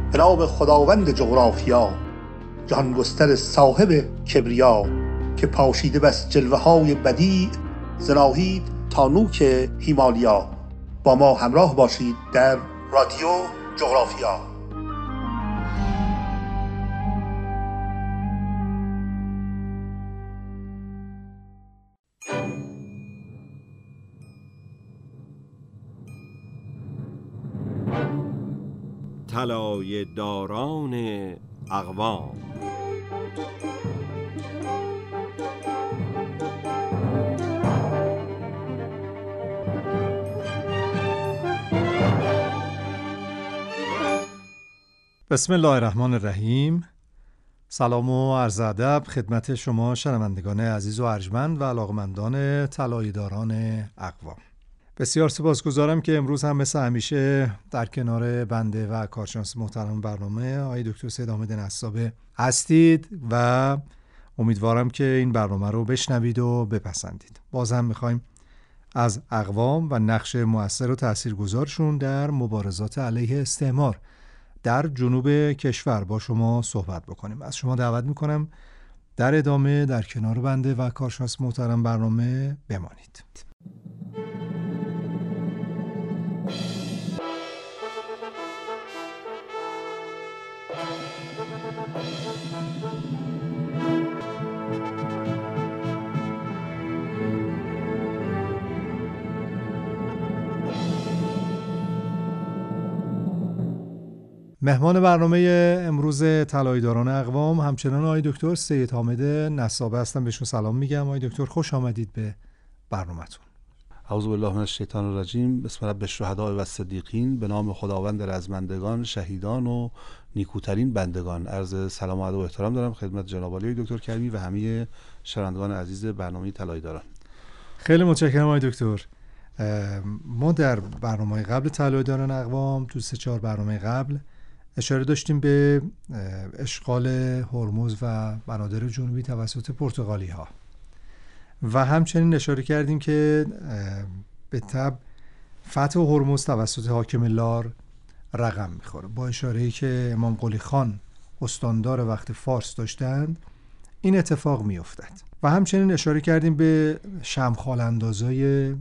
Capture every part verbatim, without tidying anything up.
به نام خداوند جغرافیا، جهان گستر صاحب کبریا، که پاشیده بس جلوه های بدیع، ز ناهید تا نوک هیمالیا. با ما همراه باشید در رادیو جغرافیا. طلایه داران اقوام. بسم الله الرحمن الرحیم. سلام و عرض ادب خدمت شما شنوندگان عزیز و ارجمند و علاقمندان طلایه داران اقوام. بسیار سپاسگزارم که امروز هم مثل همیشه در کنار بنده و کارشناس محترم برنامه آقای دکتر سید حامد نسابه هستید و امیدوارم که این برنامه رو بشنوید و بپسندید. باز هم میخوایم از اقوام و نقش مؤثر و تاثیرگذارشون در مبارزات علیه استعمار در جنوب کشور با شما صحبت بکنیم. از شما دعوت میکنم در ادامه در کنار بنده و کارشناس محترم برنامه بمانید. مهمان برنامه امروز طلایه داران اقوام همچنان آقای دکتر سید حامد نسابه هستم. بهشون سلام میگم. آقای دکتر خوش آمدید به برنامه‌تون. اعوذ بالله من الشیطان الرجیم. بسم رب الشهداء و الصدیقین. به نام خداوند رزمندگان، شهیدان و نیکوترین بندگان. عرض سلام و ادب و احترام دارم خدمت جناب عالی دکتر کریمی و همه شنوندگان عزیز برنامه طلایه داران. خیلی متشکرم آقای دکتر. ما در برنامه قبل طلایه داران اقوام تو سه چهار برنامه قبل اشاره داشتیم به اشغال هرمز و بنادر جنوبی توسط پرتغالی ها و همچنین اشاره کردیم که به طب فتح هرمز توسط حاکم لار رقم میخوره، با اشاره‌ای که امام قلی خان استاندار وقت فارس داشتند این اتفاق میافتد. و همچنین اشاره کردیم به شمخال اندازای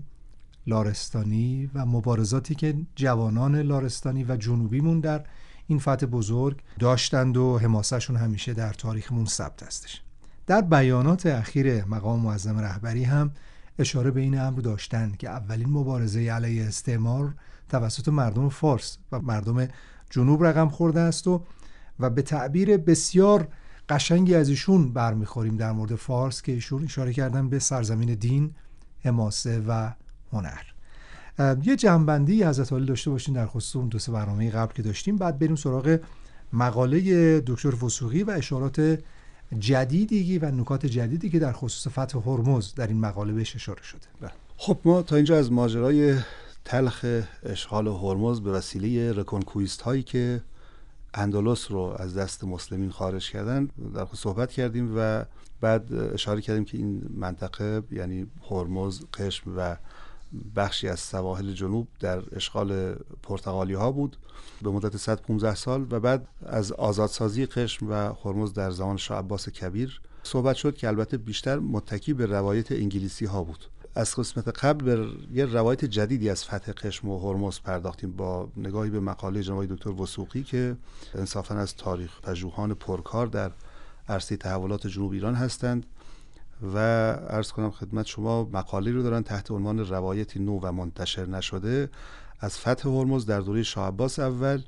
لارستانی و مبارزاتی که جوانان لارستانی و جنوبیمون در این فتح بزرگ داشتند و حماسهشون همیشه در تاریخمون ثبت هستش. در بیانات اخیر مقام معظم رهبری هم اشاره به این امر داشتند که اولین مبارزه علیه استعمار توسط مردم فارس و مردم جنوب رقم خورده است و و به تعبیر بسیار قشنگی از ایشون برمیخوریم در مورد فارس که ایشون اشاره کردن به سرزمین دین، حماسه و هنر. یه جنبندی حضرت عالی داشته باشین در خصوص اون دو سه برنامه قبل که داشتیم، بعد بریم سراغ مقاله دکتر وثوقی و اشارات جدیدی و نکات جدیدی که در خصوص فتح هرمز در این مقاله بهش اشاره شده. خب ما تا اینجا از ماجرای تلخ اشغال هرمز به وسیله رکونکویست هایی که اندلس رو از دست مسلمین خارج کردن در خصوص صحبت کردیم و بعد اشاره کردیم که این منطقه یعنی هرمز، قشم و بخشی از سواحل جنوب در اشغال پرتغالی ها بود به مدت صد و پانزده سال و بعد از آزادسازی قشم و هرمز در زمان شاه عباس کبیر صحبت شد که البته بیشتر متکی به روایت انگلیسی ها بود. از قسمت قبل به یه روایت جدیدی از فتح قشم و هرمز پرداختیم با نگاهی به مقاله جناب دکتر وثوقی که انصافا از تاریخ پژوهان پرکار در عرصه تحولات جنوب ایران هستند و عرض کنم خدمت شما مقاله رو دارن تحت عنوان روایتی نو و منتشر نشده از فتح هرمز در دوره شاه عباس اول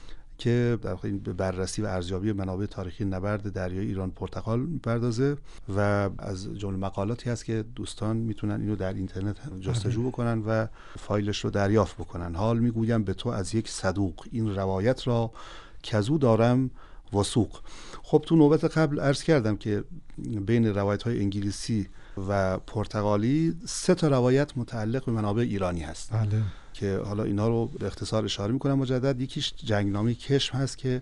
که در واقع به بررسی و ارزیابی منابع تاریخی نبرد دریایی ایران پرتغال میپردازه و از جمله مقالاتی هست که دوستان میتونن اینو در اینترنت جستجو بکنن و فایلش رو دریافت بکنن. حال میگویم به تو از یک صدوق این روایت را کزو دارم وثوق. خب تو نوبت قبل عرض کردم که بین روایت‌های انگلیسی و پرتغالی سه تا روایت متعلق به منابع ایرانی هست. بله. که حالا اینا رو به اختصار اشاره میکنم مجدد. یکیش جنگنامه کشم هست که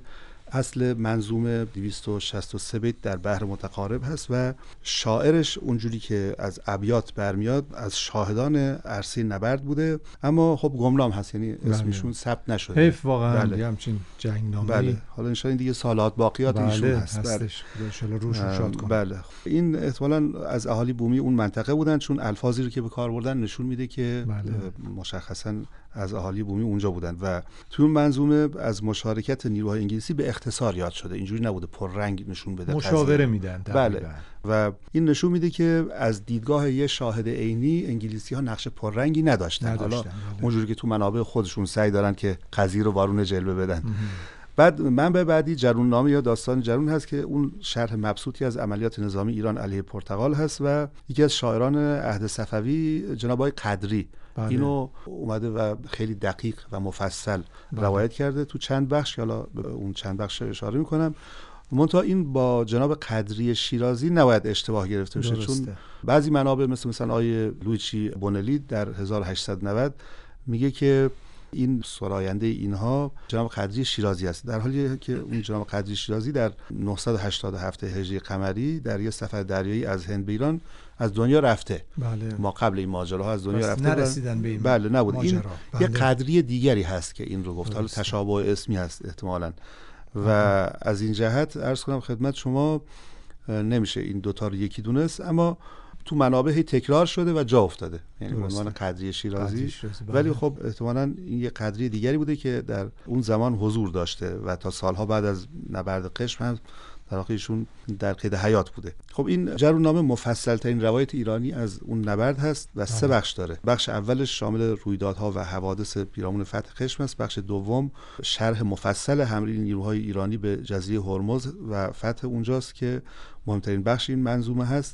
اصل منظومه دویست و شصت و سه بیت در بحر متقارب هست و شاعرش اونجوری که از ابیات برمیاد از شاهدان عرصه نبرد بوده، اما خب گمنام هست، یعنی اسمشون ثبت نشده. حیف واقعا. بله. همچین جنگنامه. بله. حالا ان شاء الله دیگه سالات باقیات بله ایشون هست. هستش. ان شاء الله روشون شاد کنه. بله. این احتمالاً از اهالی بومی اون منطقه بودن، چون الفاظی رو که به کار بردن نشون میده که بله. مشخصاً از اهالی بومی اونجا بودن و تو اون منظومه از مشارکت نیروهای انگلیسی به اختصار یاد شده، اینجوری نبوده پررنگ نشون بده، مشاوره میدن. بله. و این نشون میده که از دیدگاه یه شاهد عینی انگلیسی ها نقش پررنگی نداشتن, نداشتن. حالا بله. اونجوری که تو منابع خودشون سعی دارن که قضیه رو وارون جلوه بدن. بعد منبع بعدی جرون نامه یا داستان جرون هست که اون شرح مبسوطی از عملیات نظامی ایران علیه پرتغال هست و یکی از شاعران عهد صفوی جناب آقای قدری بله. اینو اومده و خیلی دقیق و مفصل بله. روایت کرده تو چند بخش، حالا اون چند بخش اشاره میکنم. منتها این با جناب قدری شیرازی نباید اشتباه گرفته بشه، چون بعضی منابع مثل مثلا آقای لویچی بونلی در هزار و هشتصد و نود میگه که این سراینده اینها جناب قدری شیرازی است، در حالی که اون جناب قدری شیرازی در نهصد و هشتاد و هفت هجری قمری در یه سفر دریایی از هند به ایران از دنیا رفته. بله. ما قبل این ماجراها از دنیا رفته نرسیدن به این بله نبود ماجرا. این بله. یه قدری دیگری هست که این رو گفت، حالا تشابه اسمی هست احتمالاً و از این جهت عرض کنم خدمت شما نمیشه این دوتا رو یکی دونست، اما تو منابع هی تکرار شده و جا افتاده، یعنی به عنوان قدری شیرازی, شیرازی ولی خب احتمالاً این یه قدری دیگری بوده که در اون زمان حضور داشته و تا سالها بعد از نبرد قشم هم در واقع ایشون در قید حیات بوده. خب این جرون نامه مفصل ترین روایت ایرانی از اون نبرد هست و سه بخش داره. بخش اولش شامل رویدادها و حوادث پیرامون فتح قشم است. بخش دوم شرح مفصل حمله نیروهای ایرانی به جزیره هرمز و فتح اونجاست که مهمترین بخش این منظومه هست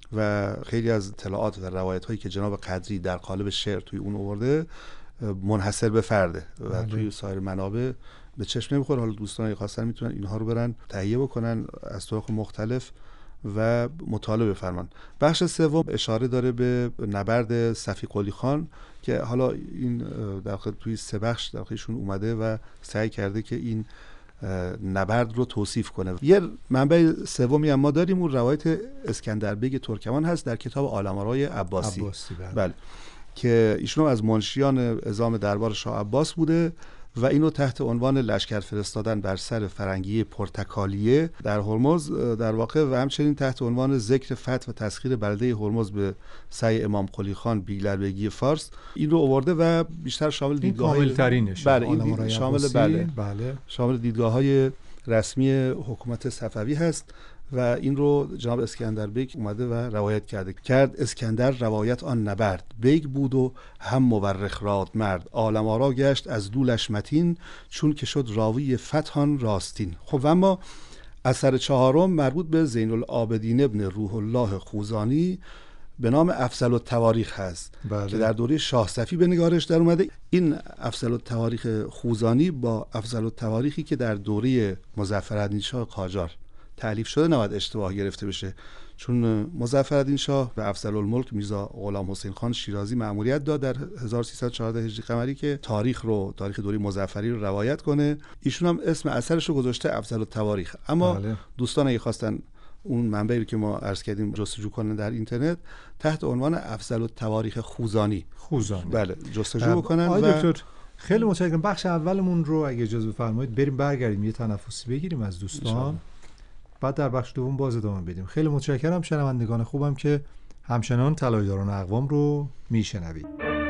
و خیلی از اطلاعات و روایت هایی که جناب قدری در قالب شعر توی اون آورده منحصر به فرده و بله. توی سایر منابع به چشم نمیخوره. حالا دوستان اگه خواستن میتونن اینها رو برن تهیه بکنن از طرق مختلف و مطالعه بفرمان. بخش سوم اشاره داره به نبرد صفی قلی خان که حالا این در واقع توی سه بخش در واقعشون اومده و سعی کرده که این نبرد رو توصیف کنه. یه منبع سومی هم ما داریم، اون روایت اسکندر بیگ ترکمان هست در کتاب عالم‌آرای عباسی, عباسی بله. بله که ایشون از منشیان عظام دربار شاه عباس بوده و اینو تحت عنوان لشکر فرستادن بر سر فرنگی پرتکالیه در هرمز در واقع و همچنین تحت عنوان ذکر فتح و تسخیر بلده هرمز به سعی امام قلی خان بیگلربگی فارس این رو آورده و بیشتر شامل دیدگاه کامل ترینش بله این شامل بله بله شامل دیدگاه‌های رسمی حکومت صفوی هست و این رو جناب اسکندر بیگ اومده و روایت کرده. کرد اسکندر روایت آن نبرد، بیگ بود و هم مورخ راد مرد، عالم آرا گشت از دولش متین، چون که شد راوی فتحان راستین. خب اما اثر چهارم مربوط به زین العابدین ابن روح الله خوزانی به نام افضل التواریخ هست بله. که در دوره شاه صفی به نگارش در اومده. این افضل التواریخ خوزانی با افضل التواریخی که در دوره مظفرالدین شاه قاجار تألیف شده نباید اشتباه گرفته بشه، چون مظفرالدین شاه به افضل الملک میرزا غلام حسین خان شیرازی مأموریت داد در هزار و سیصد و چهارده هجری قمری که تاریخ رو تاریخ دوره مظفری رو روایت کنه. ایشون هم اسم اثرش رو گذاشته افضل التواریخ، اما بله. دوستان اگه خواستن اون منبعی رو که ما عرض کردیم جستجو کنن در اینترنت تحت عنوان افضل التواریخ خوزانی خوزانی بله جستجو بکنن. و دکتر خیلی متشکرم. بخش اولمون رو اگه اجازه بفرمایید بریم برگردیم یه تنفسی بگیریم از دوستان، بعد در بخش دوم باز ادامه بدیم. خیلی متشکرم شنوندگان خوبم که همچنان طلایه‌داران اقوام رو میشنوید.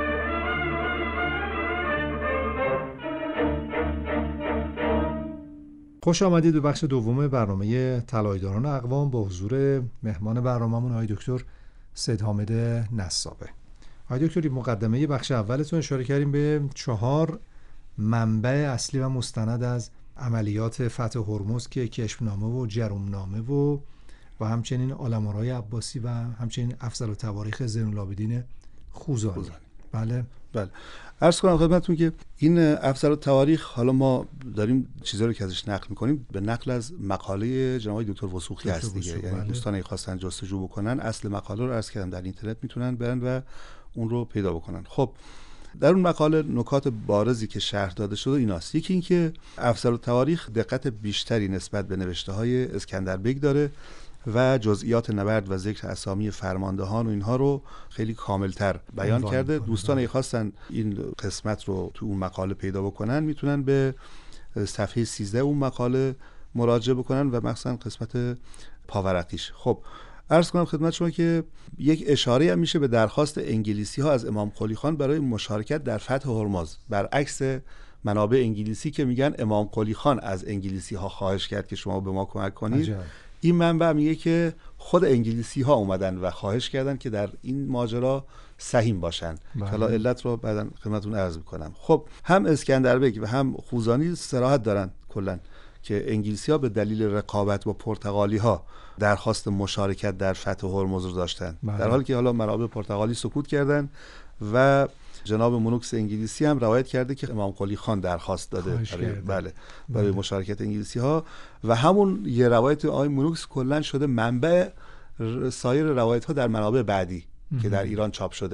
خوش آمدید به بخش دوم برنامه طلایه‌داران اقوام با حضور مهمان برنامه‌مون آقای دکتر سید حامد نسابه. آقای دکتر مقدمه بخش اولتون اشاره کردیم به چهار منبع اصلی و مستند از عملیات فتح هرمز که کشفنامه و جرومنامه و و همچنین عالم‌آرای عباسی و همچنین افضل التواریخ زین العابدین خوزانی. خوزانی بله بله عرض کنم خدمتتون که این افضل التواریخ حالا ما داریم چیزایی رو که ازش نقل می‌کنیم به نقل از مقاله جناب دکتر وثوقی هست دیگه، یعنی بله. دوستان اگه خواستن جستجو بکنن اصل مقاله رو عرض کردم در اینترنت میتونن برن و اون رو پیدا بکنن. خب در اون مقاله نکات بارزی که شرح داده شده ایناست. یکی این که افسرالتواریخ دقت بیشتری نسبت به نوشته‌های اسکندربگ داره و جزئیات نبرد و ذکر اسامی فرماندهان و اینها رو خیلی کاملتر بیان کرده. دوستان اگه خواستن این قسمت رو تو اون مقاله پیدا بکنن میتونن به صفحه سیزده اون مقاله مراجعه بکنن و مثلا قسمت پاورقیش. خب عرض کنم خدمت شما که یک اشاره هم میشه به درخواست انگلیسی ها از امام قلی خان برای مشارکت در فتح هرمز، برعکس منابع انگلیسی که میگن امام قلی خان از انگلیسی ها خواهش کرد که شما به ما کمک کنید. عجب. این منبع میگه که خود انگلیسی ها اومدن و خواهش کردن که در این ماجرا سهیم باشن. حالا علت رو بعداً خدمتتون عرض میکنم. خب هم اسکندربگ و هم خوزانی صراحت دارن کلا که انگلیسی ها به دلیل رقابت با پرتغالی ها درخواست مشارکت در فتح هرمز رو داشتن، در حالی که حالا منابع پرتغالی سکوت کردن و جناب مونوکس انگلیسی هم روایت کرده که امام قلی خان درخواست داده برای بله برای بله. مشارکت انگلیسی ها و همون یه روایت آقای مونوکس کلا شده منبع سایر روایت ها در منابع بعدی که در ایران چاپ شده.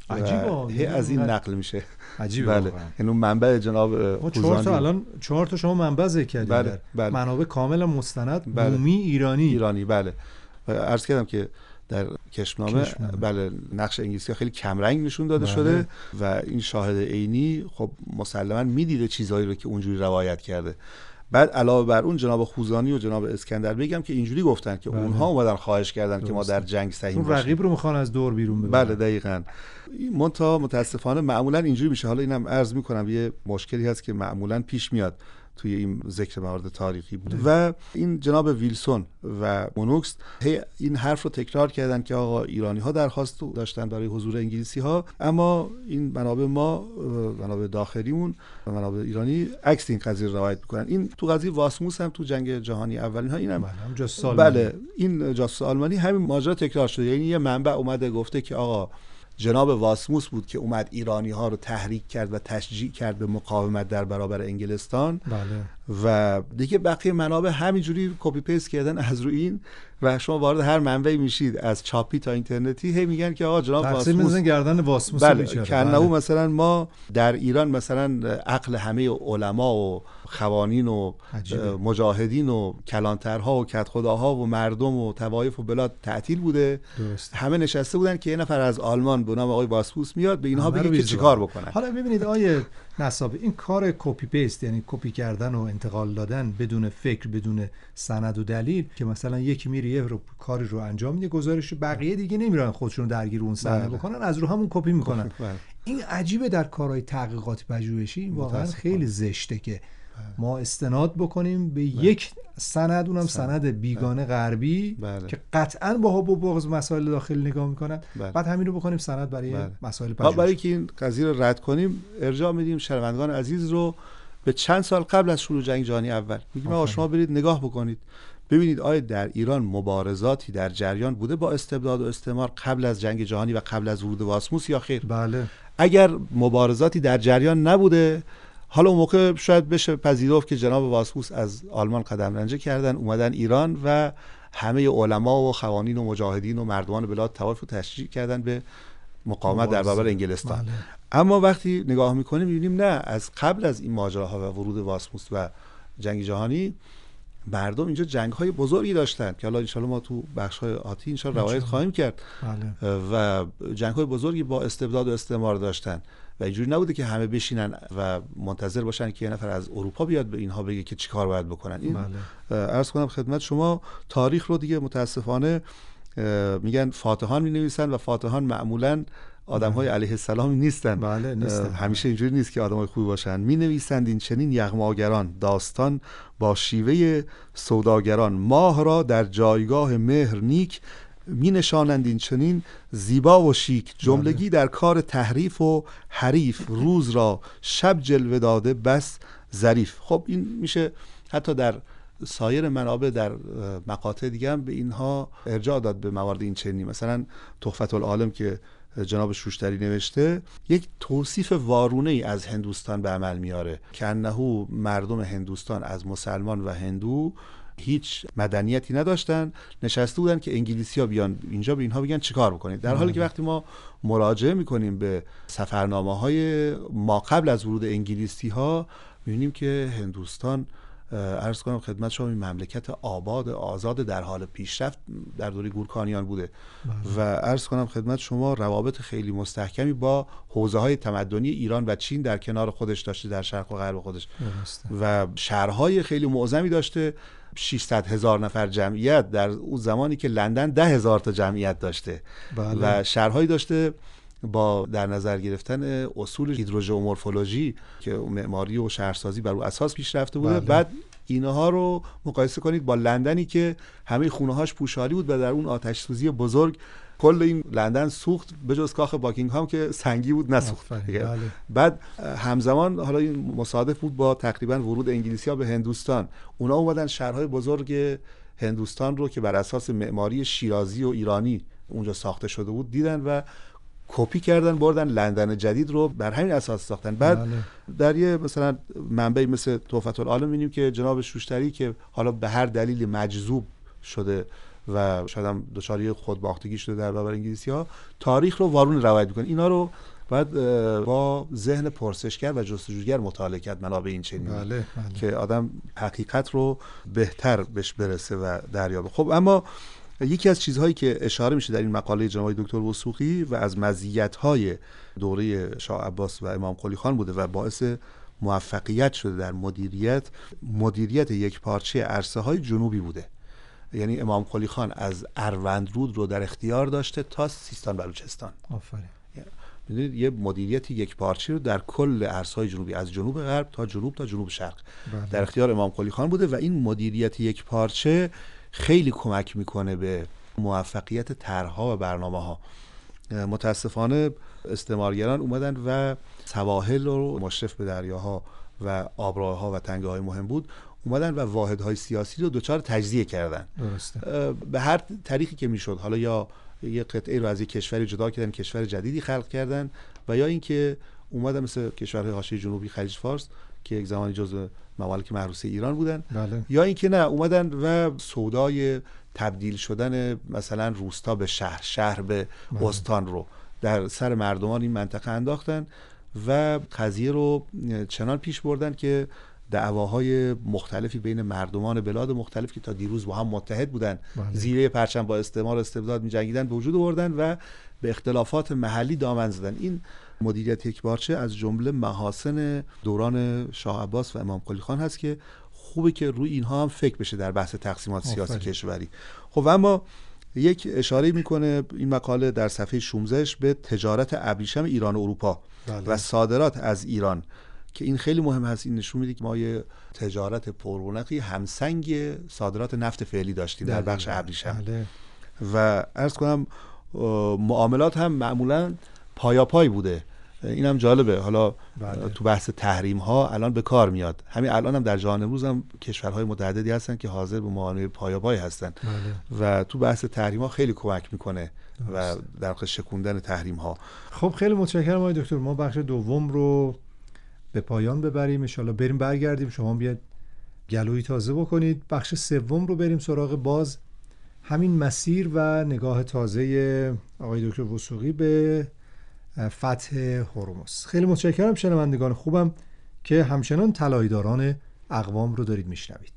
عجیبه از این نقل میشه. عجیبه بله. اینو منبع جناب چهار تا الان چهار تا شما منبع ذکر کردید. بله. بله. منابع کاملا مستند بله. بومی ایرانی ایرانی بله. عرض کردم که در کشمنامه بله نقش انگلیسی خیلی کمرنگ نشون داده بله. شده و این شاهد عینی خب مسلماً میدیده چیزایی رو که اونجوری روایت کرده. بعد علاوه بر اون جناب خوزانی و جناب اسکندربگ هم که اینجوری گفتن که بله. اونها اومدن خواهش کردن درسته. که ما در جنگ سهیم باشیم. رقیب رو میخوان از دور بیرون ببرن. بله دقیقاً. منتها متاسفانه معمولا اینجوری میشه. حالا اینم عرض میکنم یه مشکلی هست که معمولا پیش میاد توی این ذکر موارد تاریخی بود و این جناب ویلسون و مونوکس این حرف رو تکرار کردن که آقا ایرانی ها درخواست داشتن برای حضور انگلیسی ها، اما این منابع ما منابع داخلیمون و منابع ایرانی عکس این قضیه روایت میکنن. این تو قضیه واسموس هم تو جنگ جهانی اول اینها اینم بله این جاسوس آلمانی همین ماجرا تکرار شده. یعنی یه منبع اومده گفته که آقا جناب واسموس بود که اومد ایرانی ها رو تحریک کرد و تشجیع کرد به مقاومت در برابر انگلستان. بله. و دیگه بقیه منابع همینجوری کپی پیست کردن از روی این و شما وارد هر منبعی میشید از چاپی تا اینترنتی هی میگن که آقا جناب واسموس گردن واسموس بله کنه بله. مثلا ما در ایران مثلا عقل همه علما و خوانین و عجیبه. مجاهدین و کلانترها و کدخداها و مردم و طوایف و بلاد تعطیل بوده درست. همه نشسته بودن که یه نفر از آلمان به نام آقای واسموس میاد به اینها بگه که چیکار بکنن. حالا ببینید آیه نصابی این کار کپی پیست یعنی کپی کردن و انتقال دادن بدون فکر بدون سند و دلیل که مثلا یکی میره یه رو کاری رو انجام میده گزارش بقیه دیگه نمیرن خودشون درگیر اون صحنه بکنن از رو همون کپی میکنن. این عجیبه در کارهای تحقیقاتی پژوهشی واقعا خیلی زشته که ما استناد بکنیم به بله. یک سند اونم سند بیگانه بله. غربی بله. که قطعاً با حب و بغض مسائل داخلی نگاه میکنن بله. بعد همین رو بکنیم سند برای بله. مسائل پژوهشی. برای که این قضیه رو رد کنیم ارجاع میدیم شنوندگان عزیز رو به چند سال قبل از شروع جنگ جهانی اول. میگیم آقا شما برید نگاه بکنید ببینید آیا در ایران مبارزاتی در جریان بوده با استبداد و استعمار قبل از جنگ جهانی و قبل از ورود واسموس یا خیر؟ بله. اگر مبارزاتی در جریان نبوده حالا اون موقع شاید بشه پذیرفت که جناب واسموس از آلمان قدم رنجه کردن اومدن ایران و همه علما و خوانین و مجاهدین و مردمان بلاد طوایف رو تشجیع کردن به مقاومت در برابر انگلستان. بله. اما وقتی نگاه میکنیم میبینیم نه از قبل از این ماجراها و ورود واسموس و جنگ جهانی مردم اینجا جنگ‌های بزرگی داشتن که حالا انشالله ما تو بخش‌های آتی انشالله روایت خواهیم کرد. بله. و جنگ‌های بزرگی با استبداد و استعمار داشتن و اینجوری نبوده که همه بشینن و منتظر باشن که یه نفر از اروپا بیاد به اینها بگه که چیکار باید بکنن. این بله. عرض کنم خدمت شما تاریخ رو دیگه متاسفانه میگن فاتحان می‌نویسن و فاتحان معمولاً آدم‌های علیه السلامی نیستن. بله نیستن. همیشه اینجوری نیست که آدم‌های خوبی باشن. می‌نویسند این چنین یغماگران داستان با شیوه سوداگران ماه را در جایگاه مهر نیک می نشانند این چنین زیبا و شیک جملگی در کار تحریف و حریف روز را شب جلوه داده بس ظریف. خب این میشه حتی در سایر منابع در مقاطع دیگه هم به اینها ارجاع داد به موارد این چنینی. مثلا تحفة العالم که جناب شوشتری نوشته یک توصیف وارونه ای از هندوستان به عمل میاره که انه مردم هندوستان از مسلمان و هندو هیچ مدنیتی نداشتن، نشسته بودن که انگلیسی‌ها بیان اینجا به اینها بگن چیکار بکنید، در حالی که وقتی ما مراجعه میکنیم به سفرنامه‌های ما قبل از ورود انگلیسی‌ها می‌بینیم که هندوستان عرض کنم خدمت شما این مملکت آباد آزاد در حال پیشرفت در دوره گورکانیان بوده و عرض کنم خدمت شما روابط خیلی مستحکمی با حوزه‌های تمدنی ایران و چین در کنار خودش داشته، در شرق و غرب خودش و شهرهای خیلی معظمی داشته، ششصد هزار نفر جمعیت در اون زمانی که لندن ده هزار تا جمعیت داشته. بله. و شهرهایی داشته با در نظر گرفتن اصول هیدروژئومورفولوژی که معماری و شهرسازی بر اون اساس پیش رفته بوده. بله. بعد اینها رو مقایسه کنید با لندنی که همه خونه‌هاش پوشالی بود و در اون آتش سوزی بزرگ کل این لندن سوخت به جز کاخ باکینگهام که سنگی بود نسوخت. بله. بعد همزمان حالا این مصادف بود با تقریبا ورود انگلیسی‌ها به هندوستان، اونا اومدن شهرهای بزرگ هندوستان رو که بر اساس معماری شیرازی و ایرانی اونجا ساخته شده بود دیدن و کپی کردن، بردن لندن جدید رو بر همین اساس ساختن. بعد بله. در یه مثلا منبعی مثل تحفة العالم می‌بینیم که جناب شوشتری که حالا به هر دلیلی مجذوب شده و شاید هم دچار خودباختگی شده در برابر انگلیسی‌ها، تاریخ رو وارون روایت می‌کنه. اینا رو بعد با ذهن پرسشگر و جستجوگر مطالعه کرد منابع این چنینی. بله، بله. که آدم حقیقت رو بهتر بهش برسه و دریابه. خب اما یکی از چیزهایی که اشاره میشه در این مقاله جناب دکتر وثوقی و از مزیت‌های دوره شاه عباس و امام قلی خان بوده و باعث موفقیت شده در مدیریت مدیریت یک پارچه عرصه‌های جنوبی بوده. یعنی امام قلی خان از اروندرود رو در اختیار داشته تا سیستان بلوچستان. آفرین. می‌دونید یه مدیریت یک پارچه رو در کل عرصه‌های جنوبی از جنوب غرب تا جنوب تا جنوب شرق بله. در اختیار امام قلی خان بوده و این مدیریت یک پارچه خیلی کمک میکنه به موفقیت طرح‌ها و برنامه‌ها. متاسفانه استعمارگران اومدن و سواحل رو مشرف به دریاها و آبراه‌ها و تنگه‌های مهم بود اومدن و واحدهای سیاسی رو دچار تجزیه کردن. درسته. به هر طریقی که میشد، حالا یا یه قطعه رو از یک کشوری جدا کردن، کشور جدیدی خلق کردن، و یا اینکه اومدن مثل کشورهای حاشیه جنوبی خلیج فارس که یک زمانی جزو ممالک محروسه ایران بودن. بله. یا اینکه نه اومدن و سودای تبدیل شدن مثلا روستا به شهر، شهر به بله. استان رو در سر مردمان این منطقه انداختن و قضیه رو چنان پیش بردن که دعواهای مختلفی بین مردمان بلاد مختلف که تا دیروز با هم متحد بودن بله. زیر پرچم با استعمار و استبداد می‌جنگیدن به وجود آوردن و به اختلافات محلی دامن زدن. این مدیریت یکپارچه از جمله محاسن دوران شاه عباس و امام قلی خان هست که خوبه که روی اینها هم فکر بشه در بحث تقسیمات سیاسی کشوری. خب اما یک اشاره میکنه این مقاله در صفحه شانزده به تجارت ابریشم ایران و اروپا بله. و صادرات از ایران که این خیلی مهم هست. این نشون میده که ما یه تجارت پررونقی همسنگ صادرات نفت فعلی داشتیم در بخش ابریشم بله. و عرض کنم معاملات هم معمولا پایاپای بوده. این هم جالبه. حالا بله. تو بحث تحریم ها الان به کار میاد. همین الان هم در جهان امروز هم کشورهای متعددی هستن که حاضر به معامله پایاپای هستن بله. و تو بحث تحریم ها خیلی کمک میکنه و در واقع شکوندن تحریم ها. خب خیلی متشکرم آقای دکتر. ما بخش دوم رو به پایان ببریم، ان شاءالله بریم برگردیم شما بیاد گلوی تازه بکنید. بخش سوم رو بریم سراغ باز همین مسیر و نگاه تازه آقای دکتر وثوقی به فتح هرمز. خیلی متشکرم شنوندگان خوبم که همچنان طلایه‌داران اقوام رو دارید میشنوید.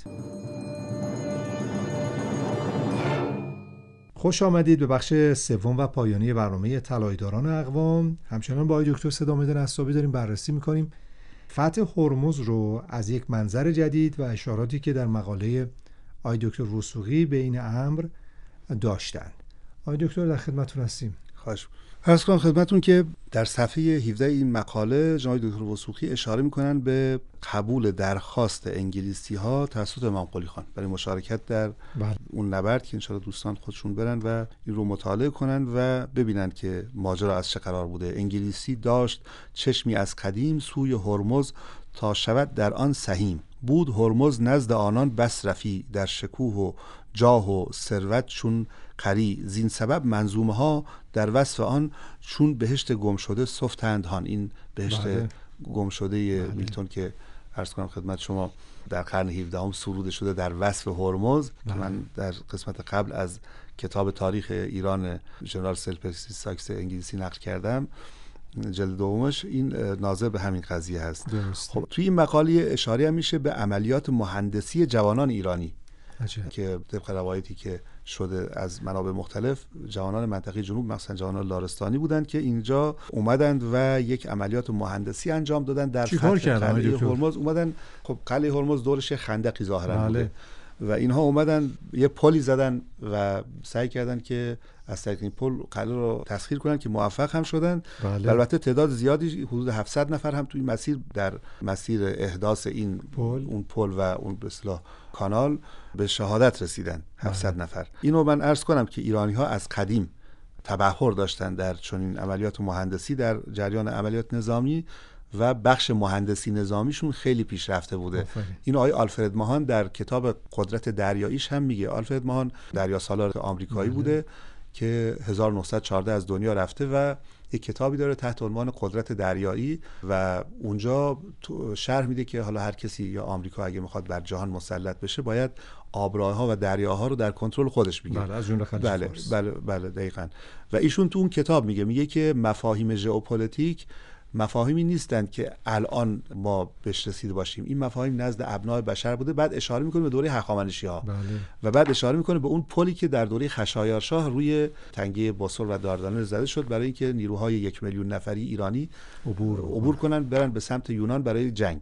خوش آمدید به بخش سوم و پایانی برنامه طلایه‌داران اقوام. همچنان با آقای دکتر صدامت نصابی داریم بررسی میکنیم فتح هرمز رو از یک منظر جدید و اشاراتی که در مقاله آقای دکتر وثوقی به این امر داشتن. آقای دکتر در خدمتتون هستیم. خواهش عرض کنم خدمتتون که در صفحه هفده این مقاله جناب دکتر وثوقی اشاره میکنن به قبول درخواست انگلیسی ها توسط امام قلی خان برای مشارکت در بله. اون نبرد که انشاءالله دوستان خودشون برن و این رو مطالعه کنن و ببینن که ماجرا از چه قرار بوده. انگلیسی داشت چشمی از قدیم سوی هرمز تا شود در آن سهیم، بود هرمز نزد آنان بس رفی، در شکوه و جاه و ثروت چون قری، زین سبب منظومه ها در وصف آن چون بهشت گم شده سفتند هان. این بهشت بله. گم شده بله. میلتون که عرض کنم خدمت شما در قرن هفدهم سروده شده در وصف هرمز که من در قسمت قبل از کتاب تاریخ ایران ژنرال سلپرسی ساکس انگلیسی نقل کردم، جلد دومش، این ناظر به همین قضیه هست. درسته. خب توی این مقاله اشاره هم میشه به عملیات مهندسی جوانان ایرانی عجب. که طبق روایتی که شده از منابع مختلف جوانان منطقه جنوب مثلا جوانان لارستانی بودند که اینجا اومدند و یک عملیات مهندسی انجام دادن در فتح قلعه هرمز. اومدن خب قلعه هرمز دورش خندقی ظاهرا بله. بوده و اینها اومدن یه پلی زدن و سعی کردن که از طریق این پل قلعه رو تسخیر کنن که موفق هم شدن. بله. البته تعداد زیادی حدود هفتصد نفر هم توی مسیر در مسیر احداث این پل. اون پل و اون به اصطلاح کانال به شهادت رسیدن. هفتصد بله. نفر. اینو من عرض کنم که ایرانی ها از قدیم تبحر داشتن در چنین عملیات مهندسی در جریان عملیات نظامی و بخش مهندسی نظامیشون خیلی پیشرفته بوده. آفرین. این آقای آلفرد ماهان در کتاب قدرت دریاییش هم میگه. آلفرد ماهان دریا سالار آمریکایی بله. بوده که هزار و نهصد و چهارده از دنیا رفته و یک کتابی داره تحت عنوان قدرت دریایی و اونجا شرح میده که حالا هر کسی یا آمریکا اگه میخواد بر جهان مسلط بشه باید آبراه‌ها و دریاها رو در کنترل خودش بگیره. بله از جمله خلیج بله فارس. بله بله دقیقاً. و ایشون تو اون کتاب میگه میگه که مفاهیم ژئوپلیتیک مفاهیمی نیستند که الان ما بهش رسیده باشیم. این مفاهیم نزد ابناء بشر بوده. بعد اشاره میکنه به دوره هخامنشی‌ها. بله. و بعد اشاره میکنه به اون پلی که در دوره خشایارشاه روی تنگه بوسور و داردانل زده شد برای اینکه نیروهای یک میلیون نفری ایرانی عبور عبور کنن برن به سمت یونان برای جنگ.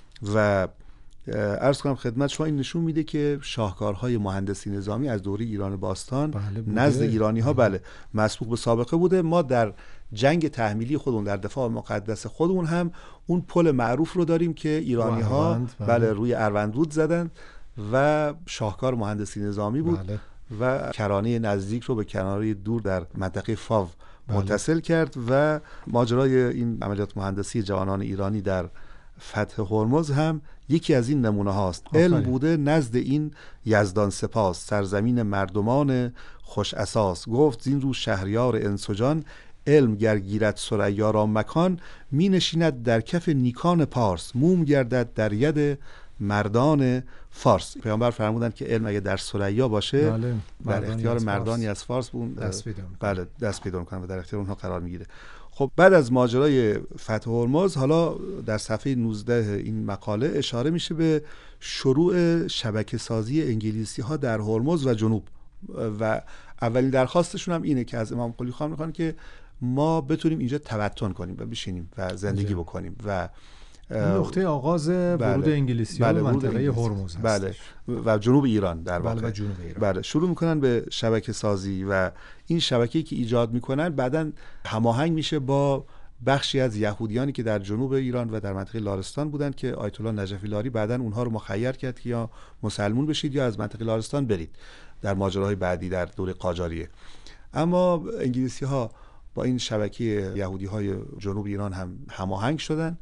و عرض کنم خدمت شما این نشون میده که شاهکارهای مهندسی نظامی از دوره ایران باستان بله نزد ایرانی ها بله مسبوق به سابقه بوده. ما در جنگ تحمیلی خودمون در دفاع مقدس خودمون هم اون پل معروف رو داریم که ایرانی ها بله. بله روی اروندرود زدن و شاهکار مهندسی نظامی بود. بله. و کرانه نزدیک رو به کرانه دور در منطقه فاو بله. متصل کرد و ماجرای این عملیات مهندسی جوانان ایرانی در فتح هرمز هم یکی از این نمونه هاست. علم بوده نزد این یزدان سپاس، سرزمین مردمان خوش اساس. گفت زین رو شهریار انسجان، علم گر گیرد ثریا را مکان. می نشیند در کف نیکان پارس، موم گردد در ید مردان فارس. پیامبر فرمودند که علم اگه در ثریا باشه بله. در اختیار مردانی از فارس بود دست پیدا بله دست پیدا می‌کنه و در اختیار اونها قرار میگیره. خب بعد از ماجرای فتح هرمز حالا در صفحه نوزده این مقاله اشاره میشه به شروع شبکه سازی انگلیسی ها در هرمز و جنوب و اولین درخواستشون هم اینه که از امام قلی خان میخوان که ما بتونیم اینجا تبتون کنیم و بشینیم و زندگی بکنیم و این نقطه آغاز ورود بله. انگلیسی ها به منطقه هرمز هست. بله و جنوب ایران در واقع. بله و جنوب ایران. بله شروع میکنن به شبکه سازی و این شبکه‌ای که ایجاد میکنن بعداً هماهنگ میشه با بخشی از یهودیانی که در جنوب ایران و در منطقه لارستان بودند که آیت الله نجفی لاری بعداً اونها رو مخیر کرد که یا مسلمون بشید یا از منطقه لارستان برید در ماجراهای بعدی در دوره قاجاریه. اما انگلیسی ها با این شبکه یهودی های جنوب ایران هم هماهنگ شدن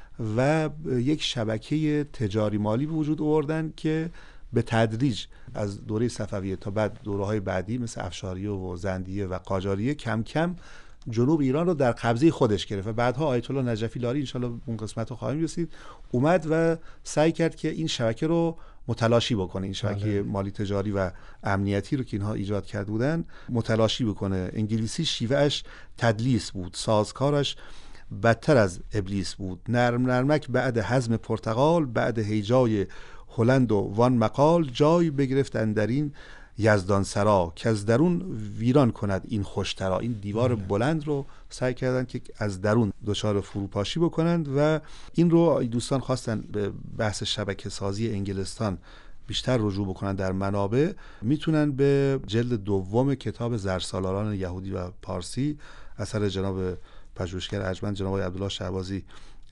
و یک شبکه تجاری مالی به وجود آوردن که به تدریج از دوره صفویه تا بعد دوره‌های بعدی مثل افشاریه و زندیه و قاجاریه کم کم جنوب ایران رو در قبضه خودش گرفت و بعدها آیت الله نجفی لاری ان شاءالله اون قسمت رو خواهیم رسید اومد و سعی کرد که این شبکه رو متلاشی بکنه. این شبکه بله. مالی تجاری و امنیتی رو که اینها ایجاد کرده بودن متلاشی بکنه. انگلیسی شیوهش تدلیس بود، سازکارش بدتر از ابلیس بود. نرم نرمک بعد هضم پرتقال، بعد هیجای هلند و وان مقال. جای بگرفت اندرین یزدان سرا، که از درون ویران کند این خوشترا. این دیوار مم. بلند رو سعی کردن که از درون دچار فروپاشی بکنند و این رو دوستان خواستن به بحث شبکه سازی انگلستان بیشتر رجوع بکنن در منابع. میتونن به جلد دوم کتاب زرسالاران یهودی و پارسی اثر جناب پژوهشگر ارجمند جناب عبدالله شهبازی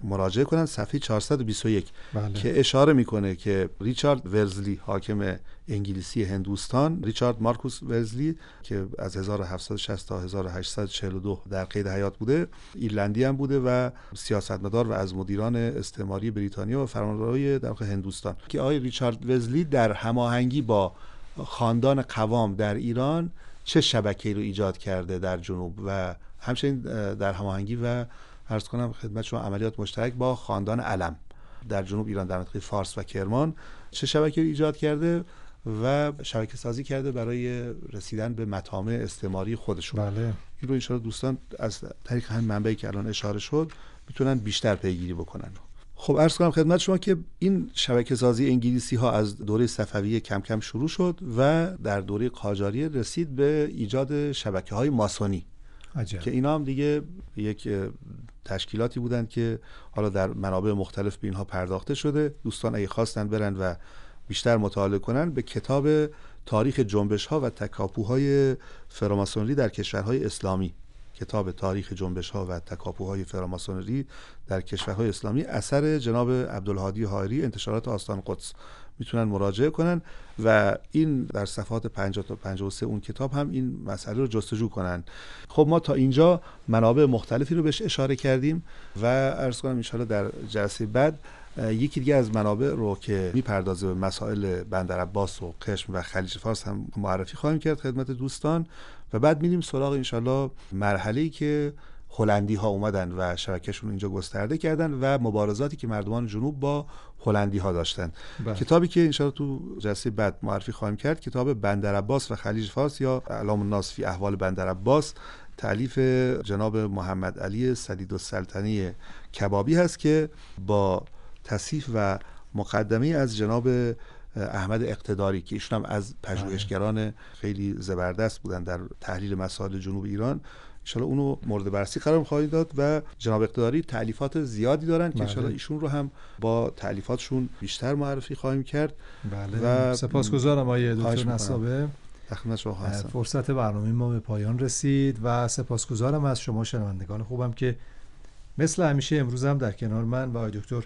مراجعه کنن صفحه چهارصد و بیست و یک بله. که اشاره میکنه که ریچارد ولزلی حاکم انگلیسی هندوستان، ریچارد مارکوس ولزلی که از هزار و هفتصد و شصت تا هزار و هشتصد و چهل و دو در قید حیات بوده، ایرلندی هم بوده و سیاستمدار و از مدیران استعماری بریتانیا و فرماندارای در واقع هندوستان، که آقای ریچارد ولزلی در هماهنگی با خاندان قوام در ایران چه شبکه‌ای رو ایجاد کرده در جنوب و همچنین در هماهنگی و عرض کنم خدمت شما عملیات مشترک با خاندان علم در جنوب ایران در منطقه فارس و کرمان چه شبکه‌ای ایجاد کرده و شبکه سازی کرده برای رسیدن به مطامع استعماری خودشون. بله. این رو ان شاءالله دوستان از طریق همین منبعی که الان اشاره شد میتونن بیشتر پیگیری بکنن. خب عرض کنم خدمت شما که این شبکه سازی انگلیسی ها از دوره صفویه کم کم شروع شد و در دوره قاجاریه رسید به ایجاد شبکه های ماسونی. عجب. که اینا هم دیگه یک تشکیلاتی بودند که حالا در منابع مختلف به اینها پرداخته شده. دوستان اگه خواستن برن و بیشتر مطالعه کنن به کتاب تاریخ جنبش ها و تکاپوهای فراماسونری در کشورهای اسلامی، کتاب تاریخ جنبش ها و تکاپوهای فراماسونری در کشورهای اسلامی اثر جناب عبدالهادی حائری، انتشارات آستان قدس، میتونن مراجعه کنن و این در صفحات پنجاه تا پنجاه و سه اون کتاب هم این مسئله رو جستجو کنن. خب ما تا اینجا منابع مختلفی رو بهش اشاره کردیم و عرض کنم ان شاءالله در جلسه بعد یکی دیگه از منابع رو که میپردازه به مسائل بندرعباس و قشم و خلیج فارس هم معرفی خواهیم کرد خدمت دوستان و بعد میریم سراغ ان شاءالله مرحله‌ای که هلندی ها اومدن و شبکهشون اینجا گسترده کردن و مبارزاتی که مردمان جنوب با هلندی ها داشتن. بله. کتابی که ان شاءالله تو جلسه بعد معرفی خواهیم کرد کتاب بندرعباس و خلیج فارس یا اعلام الناس فی احوال بندرعباس، تألیف جناب محمد علی سدیدالسلطنه کبابی هست که با تصحیح و مقدمه از جناب احمد اقتداری که ایشون هم از پژوهشگران خیلی زبردست بودن در تحلیل مسائل جنوب ایران، انشالله اونو مورد بررسی قرار خواهید داد و جناب اقتداری تألیفات زیادی دارن که انشالله ایشون رو هم با تألیفاتشون بیشتر معرفی خواهیم کرد. بله. و سپاسگزارم آقای دکتر نسابه. شما فرصت برنامه ما به پایان رسید و سپاسگزارم از شما شنوندگان خوبم که مثل همیشه امروز هم در کنار من و آقای دکتر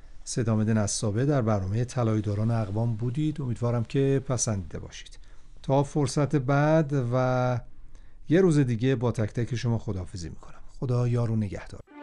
صدامد نسابه در برنامه طلای دوران اقوام بودید. امیدوارم که پسندیده باشید. تا فرصت بعد و یه روز دیگه با تک تک شما خداحافظی میکنم. خدا یار و نگهدار.